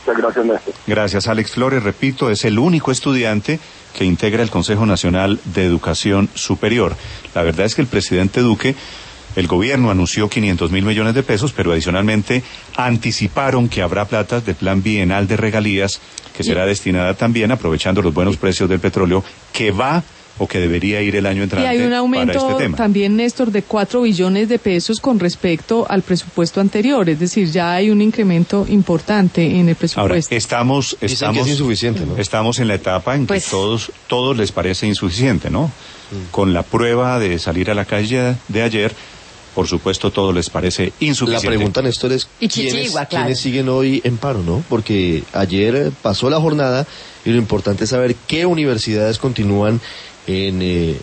Muchas gracias, Néstor. Gracias, Alex Flores. Repito, es el único estudiante que integra el Consejo Nacional de Educación Superior. La verdad es que el presidente Duque, el gobierno anunció 500.000 millones de pesos, pero adicionalmente anticiparon que habrá plata de plan bienal de regalías que será destinada también, aprovechando los buenos precios del petróleo, que va o que debería ir el año entrante. Y hay un aumento para este tema también, Néstor, de 4 billones de pesos con respecto al presupuesto anterior. Es decir, ya hay un incremento importante en el presupuesto. Ahora, estamos que es insuficiente, ¿no? Estamos en la etapa en que todos les parece insuficiente, ¿no? Con la prueba de salir a la calle de ayer, por supuesto, todo les parece insuficiente. La pregunta, Néstor, es ¿quiénes siguen hoy en paro, no? Porque ayer pasó la jornada y lo importante es saber qué universidades continúan en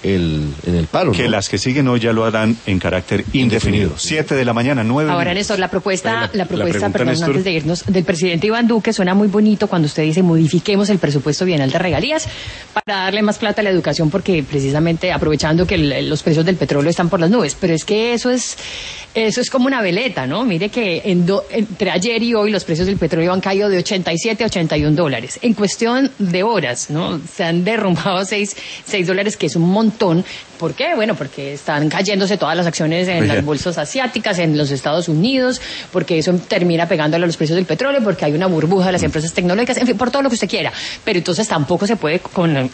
el paro, que ¿no? Las que siguen hoy ya lo harán en carácter indefinido. 7 de la mañana, 9 Ahora, minutos. Néstor, la propuesta, pregunta, Néstor, antes de irnos, del presidente Iván Duque suena muy bonito cuando usted dice modifiquemos el presupuesto bienal de regalías para darle más plata a la educación, porque precisamente aprovechando que los precios del petróleo están por las nubes. Pero es que eso es como una veleta, ¿no? Mire que entre ayer y hoy los precios del petróleo han caído de 87 a 81 dólares. En cuestión de horas, ¿no? Se han derrumbado 6 dólares, que es un montón. ¿Por qué? Bueno, porque están cayéndose todas las acciones en las bolsas asiáticas, en los Estados Unidos, porque eso termina pegándole a los precios del petróleo, porque hay una burbuja de las empresas tecnológicas, en fin, por todo lo que usted quiera. Pero entonces tampoco se puede,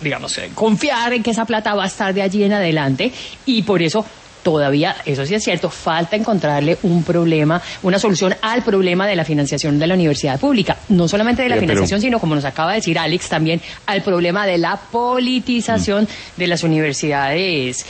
confiar en que esa plata va a estar de allí en adelante, y por eso todavía, eso sí es cierto, falta encontrarle una solución al problema de la financiación de la universidad pública. No solamente de la financiación, sino, como nos acaba de decir Alex, también al problema de la politización de las universidades,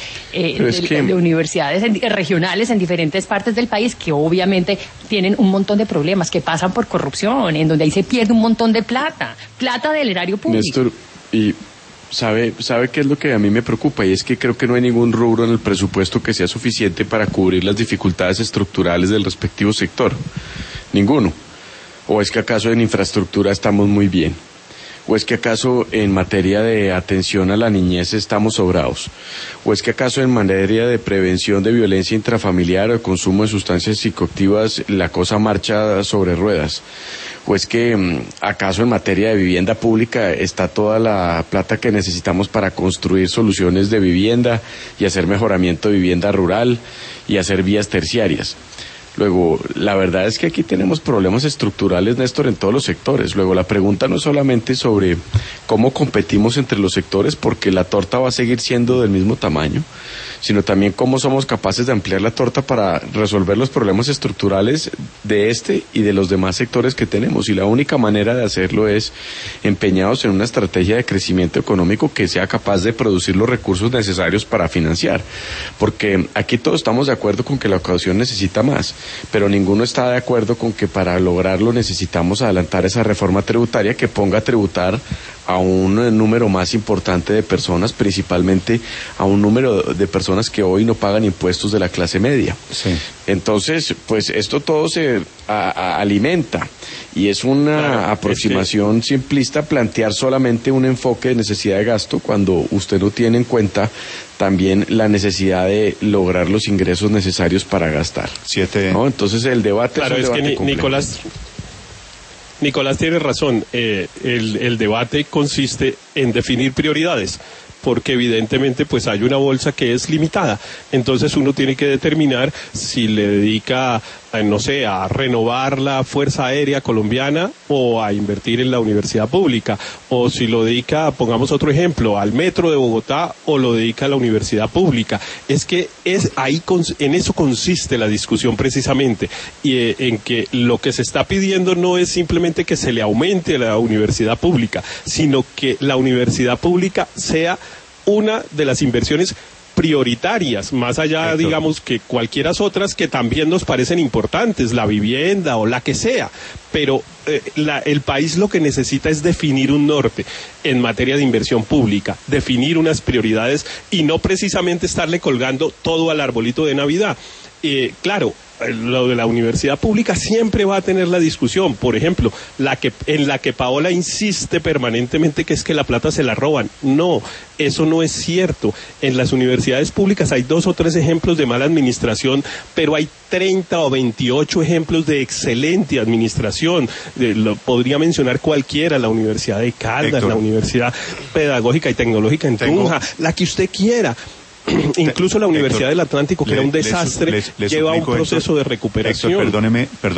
de universidades regionales en diferentes partes del país, que obviamente tienen un montón de problemas, que pasan por corrupción, en donde ahí se pierde un montón de plata del erario público. Néstor, y ¿Sabe qué es lo que a mí me preocupa? Y es que creo que no hay ningún rubro en el presupuesto que sea suficiente para cubrir las dificultades estructurales del respectivo sector. Ninguno. ¿O es que acaso en infraestructura estamos muy bien? ¿O es que acaso en materia de atención a la niñez estamos sobrados? ¿O es que acaso en materia de prevención de violencia intrafamiliar o de consumo de sustancias psicoactivas la cosa marcha sobre ruedas? ¿O es que acaso en materia de vivienda pública está toda la plata que necesitamos para construir soluciones de vivienda y hacer mejoramiento de vivienda rural y hacer vías terciarias? Luego, la verdad es que aquí tenemos problemas estructurales, Néstor, en todos los sectores. Luego, la pregunta no es solamente sobre cómo competimos entre los sectores, porque la torta va a seguir siendo del mismo tamaño, sino también cómo somos capaces de ampliar la torta para resolver los problemas estructurales de este y de los demás sectores que tenemos. Y la única manera de hacerlo es empeñados en una estrategia de crecimiento económico que sea capaz de producir los recursos necesarios para financiar. Porque aquí todos estamos de acuerdo con que la educación necesita más, pero ninguno está de acuerdo con que para lograrlo necesitamos adelantar esa reforma tributaria que ponga a tributar a un número más importante de personas, principalmente a un número de personas que hoy no pagan impuestos de la clase media. Sí. Entonces, pues esto todo se alimenta y es una aproximación simplista plantear solamente un enfoque de necesidad de gasto cuando usted no tiene en cuenta también la necesidad de lograr los ingresos necesarios para gastar. ¿No? Entonces el debate es un debate complejo. Nicolás tiene razón. El debate consiste en definir prioridades, porque evidentemente pues hay una bolsa que es limitada. Entonces uno tiene que determinar si le dedica, a renovar la Fuerza Aérea Colombiana o a invertir en la universidad pública, o si lo dedica, pongamos otro ejemplo, al metro de Bogotá o lo dedica a la universidad pública. Es que en eso consiste la discusión precisamente, y en que lo que se está pidiendo no es simplemente que se le aumente a la universidad pública, sino que la universidad pública sea una de las inversiones prioritarias, más allá, digamos, que cualquiera otras que también nos parecen importantes, la vivienda o la que sea, pero el país lo que necesita es definir un norte en materia de inversión pública, definir unas prioridades y no precisamente estarle colgando todo al arbolito de Navidad. Claro, lo de la universidad pública siempre va a tener la discusión, por ejemplo, en la que Paola insiste permanentemente, que es que la plata se la roban. No, eso no es cierto. En las universidades públicas hay 2 o 3 ejemplos de mala administración, pero hay 30 o 28 ejemplos de excelente administración. Podría mencionar cualquiera, la Universidad de Caldas, Héctor, la Universidad Pedagógica y Tecnológica en Tunja, la que usted quiera. Incluso la Universidad del Atlántico, que era un desastre, lleva un proceso de recuperación. Héctor, perdóneme